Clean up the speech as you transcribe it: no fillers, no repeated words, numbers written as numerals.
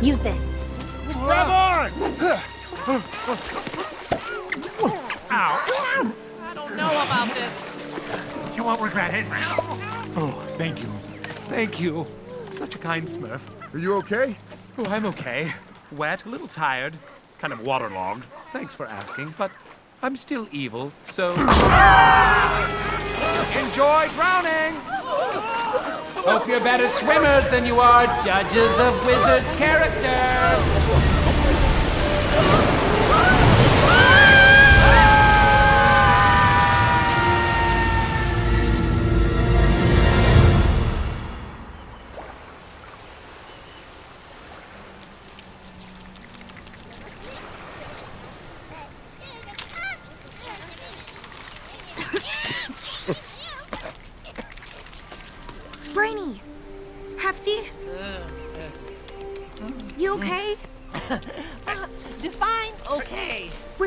Use this. Grab on! Ow. I don't know about this. You won't regret it. Oh, thank you. Thank you. Such a kind Smurf. Are you okay? Oh, I'm okay. Wet, a little tired, kind of waterlogged. Thanks for asking, but I'm still evil, so... Enjoy drowning! Hope you're better swimmers than you are judges of wizards' character. Brainy! Hefty? You okay? Define okay.